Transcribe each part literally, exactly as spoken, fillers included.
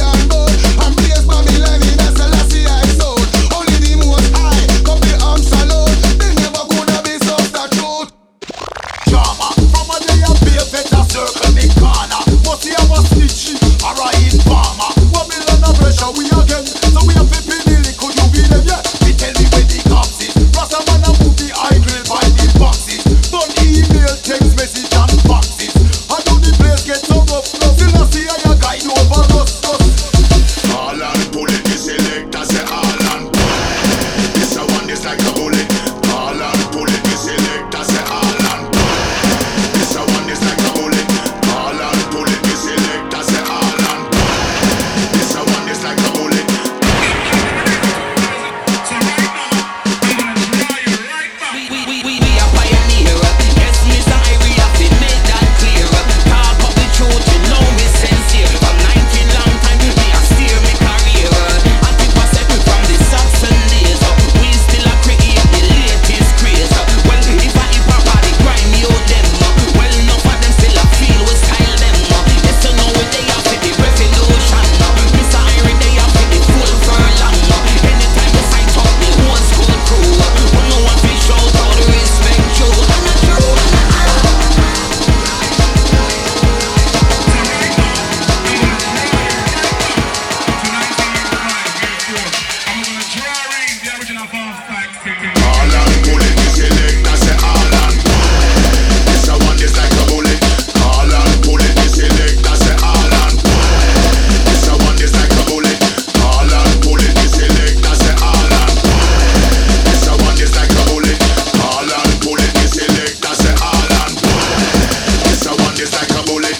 Babylon bold. And blaze Babylon in a Selassie I soul. Only the most high, couple arms alone. They never coulda be so the truth. Drama, from a day of beer better circle the corner. Must see our snitchy, or a informer. Babylon a pressure we again, so we have to pay the liquor you be them, yeah. We tell me where the cops is. Rasta man a move the high grill by the boxes. Don't email, text message and boxes. I know the place get so rough, rough. Still I see how you guide over us, us. All and pull it, the selector say all and pull it. This a one is like a bullet. All and pull it, the selector say all and pull it. This a one is like a bullet. All and pull it, the selector say all and pull it. This a one is like a bullet. So right now, I'm gonna draw you right back. We, we, we, we are pioneer. Yes, Mister Irie, I fi make that clear. Talk of the truth, you know me sincere. From nineteen long time, me a steer me career. And people say from the Saxon days, we still a create the latest craze. Well, if I hip hop or the grime, you them. Well, enough of them still a feel we style them. Yes, you know we they are for the revolution. Mister Irie, they are for the full furlong. Anytime we sign talk, the old school crew. We know what we show, how to respect you. And a true. All and pull it, the selector say all and pull it. This a one is like a bullet. All and pull it, the selector say all and pull it. This a one is like a bullet. All and pull it, the selector say all and pull it. This a one is like a bullet. All and pull it, the selector say all and pull it. This a one is like a bullet.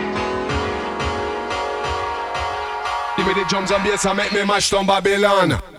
Give me the drums and bass and make me mash down Babylon.